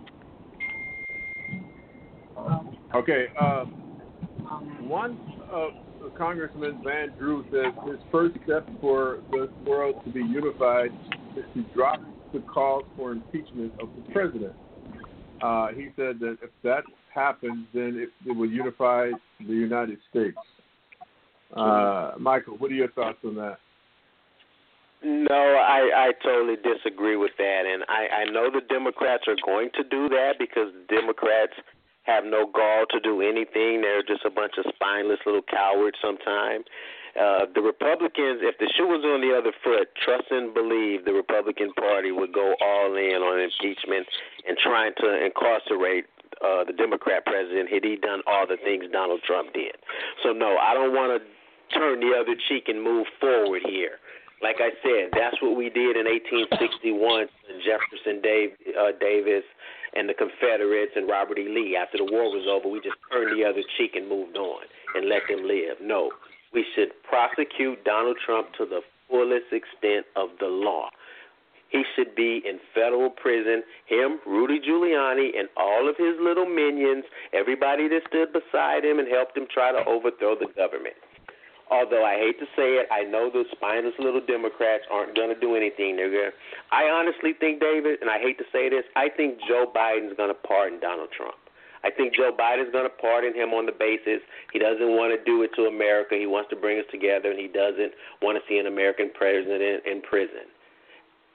Okay. Uh, one uh, Congressman Van Drew says his first step for the world to be unified is to drop the call for impeachment of the president. Uh, he said that if that happens, then it, it will unify the United States. Uh, Michael, what are your thoughts on that? No, I, I totally disagree with that. And I, I know the Democrats are going to do that because the Democrats have no gall to do anything. They're just a bunch of spineless little cowards sometimes. Uh, the Republicans, if the shoe was on the other foot, trust and believe the Republican Party would go all in on impeachment and trying to incarcerate uh, the Democrat president had he done all the things Donald Trump did. So, no, I don't want to turn the other cheek and move forward here. Like I said, that's what we did in eighteen sixty-one, Jefferson Dave, uh, Davis and the Confederates and Robert E. Lee. After the war was over, we just turned the other cheek and moved on and let them live. No, we should prosecute Donald Trump to the fullest extent of the law. He should be in federal prison, him, Rudy Giuliani, and all of his little minions, everybody that stood beside him and helped him try to overthrow the government. Although I hate to say it, I know those spineless little Democrats aren't going to do anything. They're going. I honestly think, David, and I hate to say this, I think Joe Biden's going to pardon Donald Trump. I think Joe Biden's going to pardon him on the basis he doesn't want to do it to America. He wants to bring us together, and he doesn't want to see an American president in, in prison.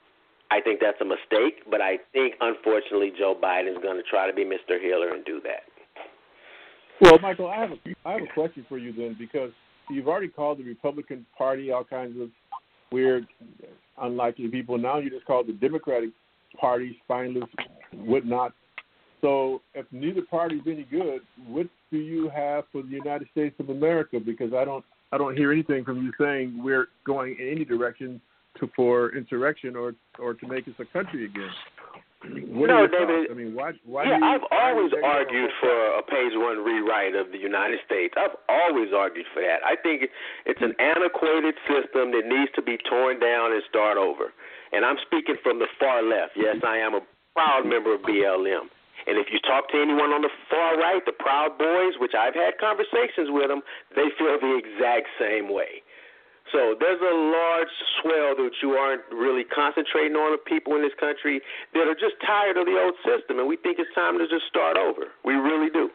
I think that's a mistake, but I think, unfortunately, Joe Biden is going to try to be Mister Healer and do that. Well, Michael, I have a, I have a question for you then, because you've already called the Republican Party all kinds of weird, unlikely people. Now you just called the Democratic Party spineless, whatnot. So if neither party is any good, what do you have for the United States of America? Because I don't I don't hear anything from you saying we're going in any direction to for insurrection or or to make us a country again. What no, are your David. thoughts? I mean, why? why yeah, do you, I've always argued for a page one rewrite of the United States. I've always argued for that. I think it's an antiquated system that needs to be torn down and start over. And I'm speaking from the far left. Yes, I am a proud member of B L M. And if you talk to anyone on the far right, the Proud Boys, which I've had conversations with them, they feel the exact same way. So there's a large swell that you aren't really concentrating on of people in this country that are just tired of the old system, and we think it's time to just start over. We really do.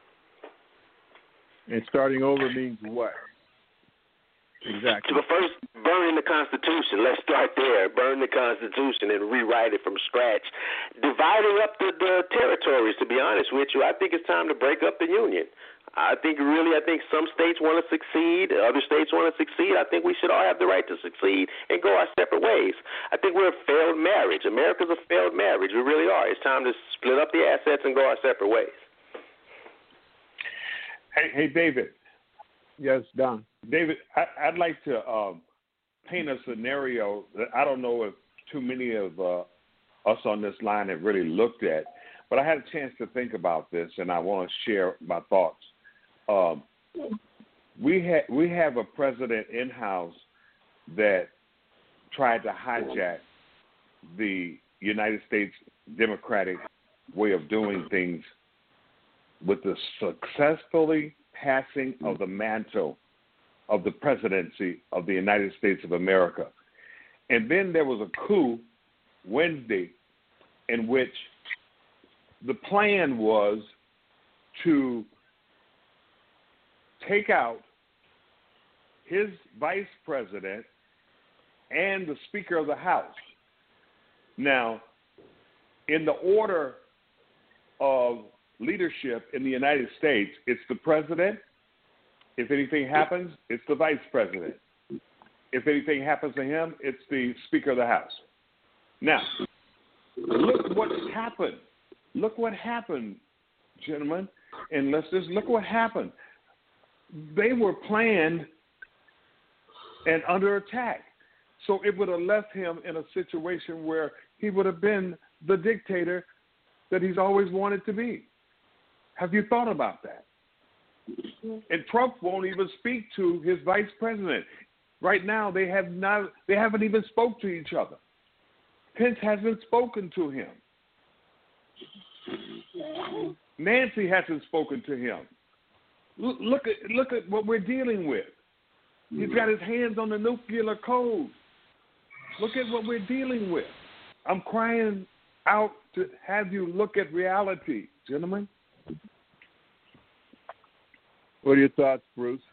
And starting over means what? Exactly. So first, burning the Constitution. Let's start there. Burn the Constitution and rewrite it from scratch. Dividing up the, the territories, to be honest with you, I think it's time to break up the Union. I think really, I think some states want to succeed, other states want to succeed. I think we should all have the right to succeed and go our separate ways. I think we're a failed marriage. America's a failed marriage. We really are. It's time to split up the assets and go our separate ways. Hey, hey David. Yes, Don. David, I, I'd like to um, paint a scenario that I don't know if too many of uh, us on this line have really looked at, but I had a chance to think about this, and I want to share my thoughts. Um, we ha- we have a president in-house that tried to hijack the United States Democratic way of doing things with the successfully passing of the mantle of the presidency of the United States of America. And then there was a coup Wednesday in which the plan was to take out his vice president and the Speaker of the House. Now, in the order of leadership in the United States, it's the president. If anything happens, it's the vice president. If anything happens to him, it's the Speaker of the House. Now, look what happened. Look what happened, gentlemen, and let's just look what happened. They were planned and under attack. So it would have left him in a situation where he would have been the dictator that he's always wanted to be. Have you thought about that? And Trump won't even speak to his vice president. Right now, they have not. They haven't even spoke to each other. Pence hasn't spoken to him. Nancy hasn't spoken to him. Look, look at look at what we're dealing with. He's got his hands on the nuclear code. Look at what we're dealing with. I'm crying out to have you look at reality, gentlemen. What are your thoughts, Bruce?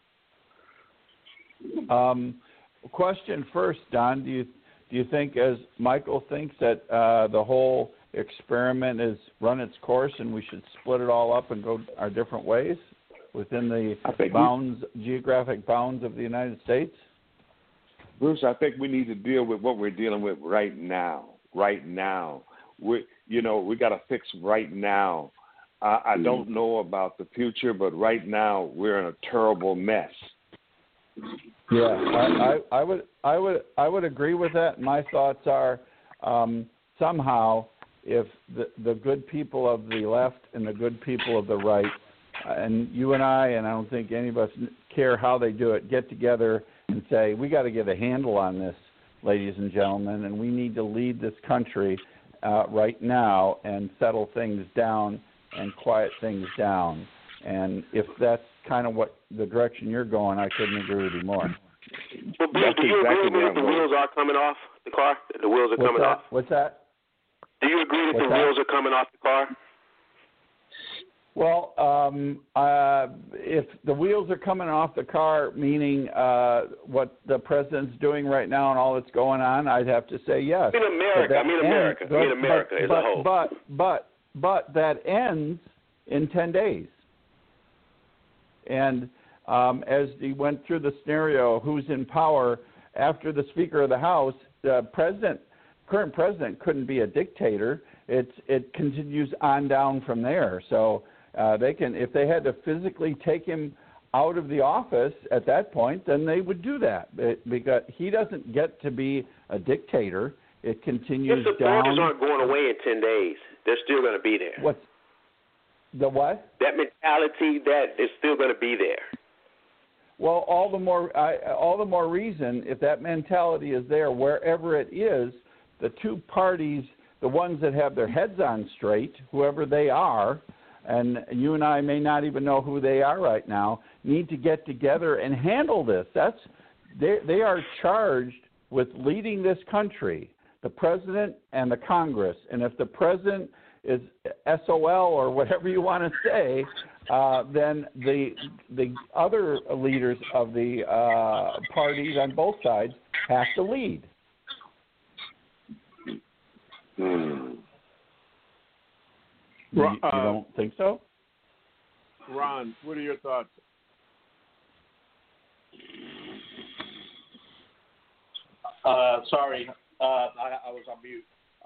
Um, question first, Don. Do you do you think, as Michael thinks, that uh, the whole experiment has run its course and we should split it all up and go our different ways within the bounds, we, geographic bounds of the United States? Bruce, I think we need to deal with what we're dealing with right now. Right now, we you know we got to fix right now. I, I don't know about the future, but right now we're in a terrible mess. Yeah, I, I, I would, I would, I would agree with that. My thoughts are um, somehow if the the good people of the left and the good people of the right, uh, and you and I, and I don't think any of us care how they do it, get together and say we got to get a handle on this, ladies and gentlemen, and we need to lead this country uh, right now and settle things down and quiet things down. And if that's kind of what the direction you're going, I couldn't agree with you more. Well, Bruce, do you exactly agree that the wheels are coming off the car? The wheels are What's coming that? off? What's that? Do you agree that What's the that? wheels are coming off the car? Well, um, uh, if the wheels are coming off the car, meaning uh, what the president's doing right now and all that's going on, I'd have to say yes. I mean America. I mean America. Ends, I mean America but, as but, a whole. But but but that ends in ten days. And um, as he went through the scenario, who's in power after the Speaker of the House, the president, current president, couldn't be a dictator. It's it continues on down from there. So. Uh, they can, if they had to physically take him out of the office at that point, then they would do that. It, because he doesn't get to be a dictator. It continues His down. supporters aren't going away in ten days. They're still going to be there. What's the what? That mentality that is still going to be there. Well, all the more, I, all the more reason if that mentality is there, wherever it is, the two parties, the ones that have their heads on straight, whoever they are. And you and I may not even know who they are right now, need to get together and handle this. That's they they are charged with leading this country, the president and the Congress. And if the president is S O L or whatever you want to say, uh, then the the other leaders of the uh, parties on both sides have to lead. Hmm. You, Uh, you don't think so? Ron, what are your thoughts? Uh, sorry, uh, I, I was on mute.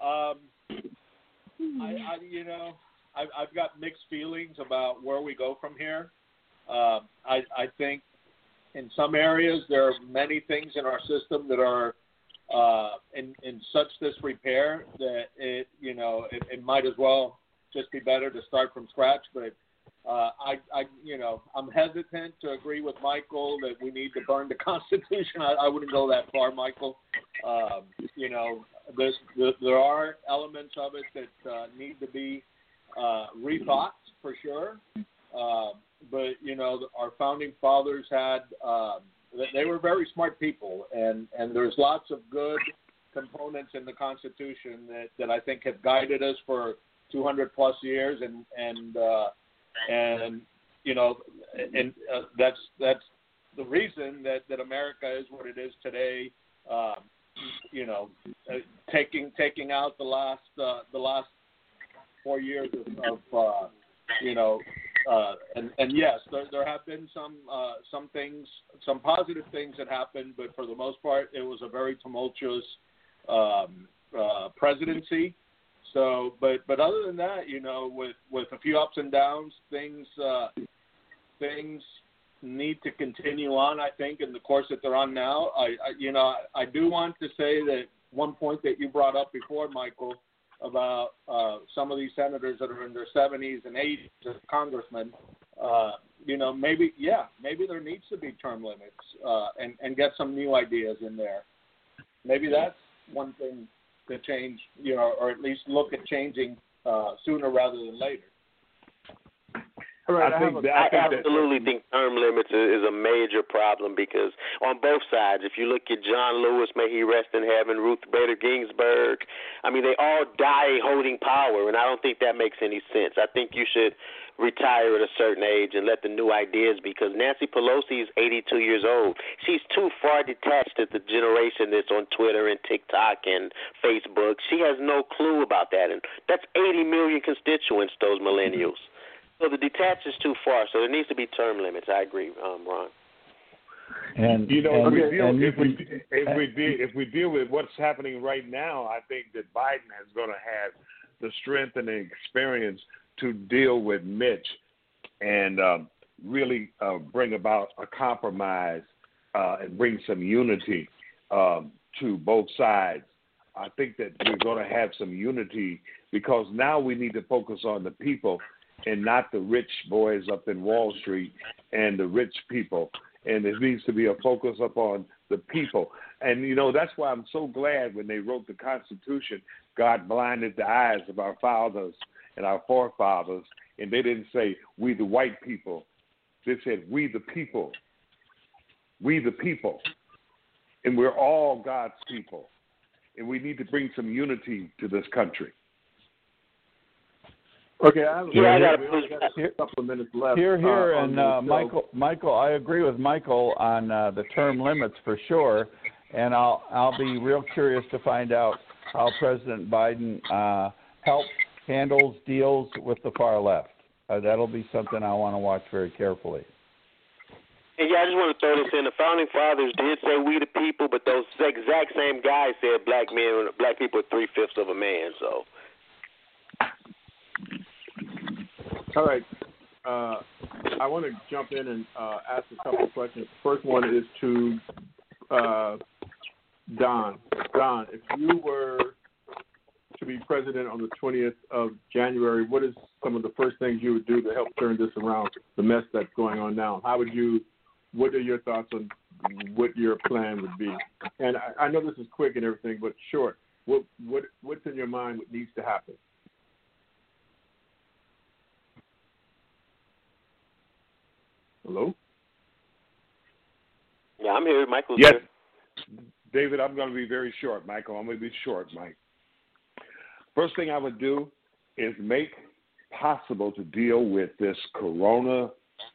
Um, I, I, you know, I, I've got mixed feelings about where we go from here. Uh, I, I think in some areas there are many things in our system that are uh, in, in such disrepair that it, you know, it, it might as well just be better to start from scratch. But uh, I, I, you know, I'm hesitant to agree with Michael that we need to burn the Constitution. I, I wouldn't go that far, Michael. Um, you know, there's, there, there are elements of it that uh, need to be uh, rethought for sure. Uh, but you know, our founding fathers had um, they were very smart people, and, and there's lots of good components in the Constitution that, that I think have guided us for two hundred plus years, and and uh, and you know, and uh, that's that's the reason that, that America is what it is today. Um, you know, uh, taking taking out the last uh, the last four years of, of uh, you know, uh, and and yes, there there have been some uh, some things, some positive things that happened, but for the most part, it was a very tumultuous um, uh, presidency. So, but but other than that, you know, with, with a few ups and downs, things uh, things need to continue on. I think in the course that they're on now. I, I you know I, I do want to say that one point that you brought up before, Michael, about uh, some of these senators that are in their seventies and eighties as congressmen. Uh, you know, maybe yeah, maybe there needs to be term limits uh, and and get some new ideas in there. Maybe that's one thing to change, you know, or at least look at changing uh, sooner rather than later. Right, I, think that, I, I absolutely think term limits is a major problem because on both sides, if you look at John Lewis, may he rest in heaven, Ruth Bader Ginsburg, I mean, they all die holding power, and I don't think that makes any sense. I think you should retire at a certain age and let the new ideas, because Nancy Pelosi is eighty-two years old. She's too far detached to the generation that's on Twitter and TikTok and Facebook. She has no clue about that, and that's eighty million constituents, those millennials. So the detach is too far, so there needs to be term limits. I agree, um, Ron. And you know, and, if, we deal, and if, we, can, if we deal, if we deal with what's happening right now, I think that Biden is going to have the strength and the experience to deal with Mitch and um, really uh, bring about a compromise uh, and bring some unity um, to both sides. I think that we're going to have some unity because now we need to focus on the people and not the rich boys up in Wall Street and the rich people. And there needs to be a focus upon the people. And, you know, that's why I'm so glad when they wrote the Constitution, God blinded the eyes of our fathers and our forefathers, and they didn't say, we the white people. They said, we the people. We the people. And we're all God's people. And we need to bring some unity to this country. Okay, I have yeah, I got we only got a couple of minutes left. Here, here, uh, and uh, Michael, Michael, I agree with Michael on uh, the term limits for sure, and I'll I'll be real curious to find out how President Biden uh, helps, handles, deals with the far left. Uh, that'll be something I want to watch very carefully. And yeah, I just want to throw this in. The founding fathers did say "we the people," but those exact same guys said black men, black people are three fifths of a man. So. All right. Uh, I want to jump in and uh, ask a couple of questions. The first one is to uh, Don. Don, if you were to be president on the twentieth of January, what is some of the first things you would do to help turn this around, the mess that's going on now? How would you, what are your thoughts on what your plan would be? And I, I know this is quick and everything, but short. What, what What's in your mind what needs to happen? Hello? Yeah, I'm here. Michael's yes. here. David, I'm going to be very short, Michael. I'm going to be short, Mike. First thing I would do is make possible to deal with this coronavirus.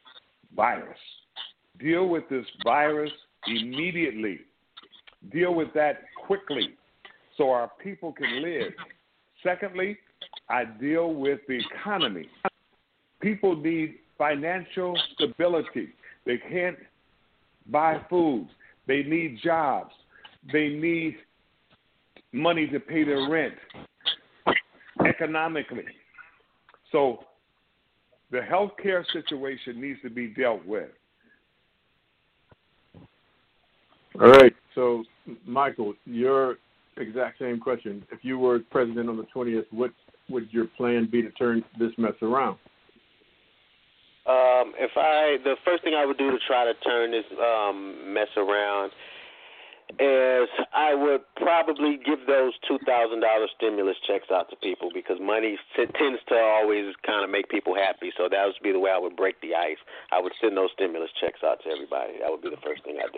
Deal with this virus immediately. Deal with that quickly so our people can live. Secondly, I deal with the economy. People need financial stability. They can't buy food. They need jobs. They need money to pay their rent economically. So the healthcare situation needs to be dealt with. All right. So, Michael, your exact same question. If you were president on the twentieth, what would your plan be to turn this mess around? Um, if I, the first thing I would do to try to turn this um, mess around is I would probably give those two thousand dollars stimulus checks out to people because money t- tends to always kind of make people happy. So that would be the way I would break the ice. I would send those stimulus checks out to everybody. That would be the first thing I'd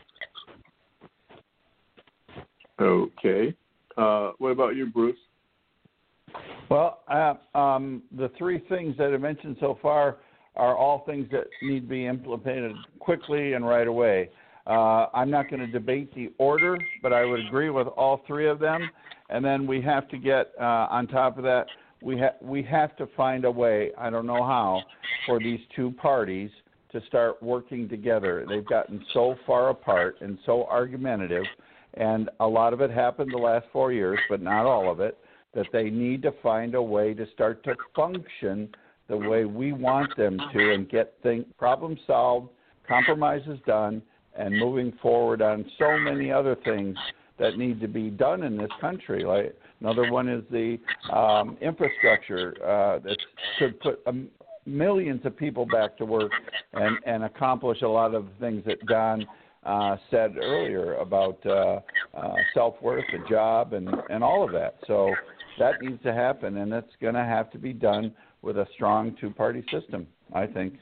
do. Okay. Uh, what about you, Bruce? Well, uh, um, the three things that I mentioned so far are all things that need to be implemented quickly and right away. Uh, I'm not going to debate the order, but I would agree with all three of them. And then we have to get uh, on top of that. We ha- we have to find a way. I don't know how for these two parties to start working together. They've gotten so far apart and so argumentative, and a lot of it happened the last four years, but not all of it. That they need to find a way to start to function the way we want them to and get things, problems solved, compromises done, and moving forward on so many other things that need to be done in this country. Like another one is the um, infrastructure uh, that could put um, millions of people back to work and, and accomplish a lot of things that Don uh, said earlier about uh, uh, self-worth, a job, and, and all of that. So that needs to happen, and it's going to have to be done with a strong two-party system, I think.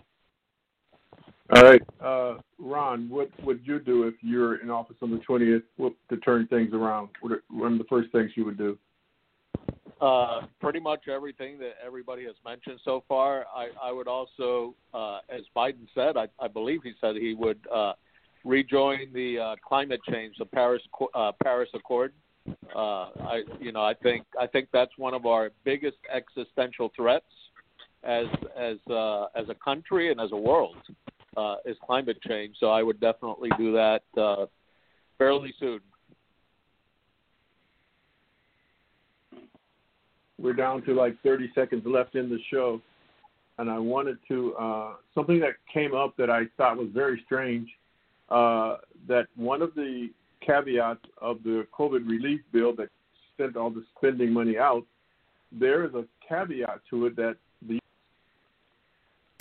All right. Uh, Ron, what would you do if you're in office on the twentieth to turn things around? What are one of the first things you would do? Uh, pretty much everything that everybody has mentioned so far. I, I would also, uh, as Biden said, I, I believe he said he would uh, rejoin the uh, climate change, the Paris uh, Paris Accord. Uh, I, you know, I think I think that's one of our biggest existential threats as as uh, as a country and as a world uh, is climate change. So I would definitely do that uh, fairly soon. We're down to like thirty seconds left in the show, and I wanted to uh, something that came up that I thought was very strange. Uh, that one of the caveats of the COVID relief bill that sent all the spending money out, there is a caveat to it that the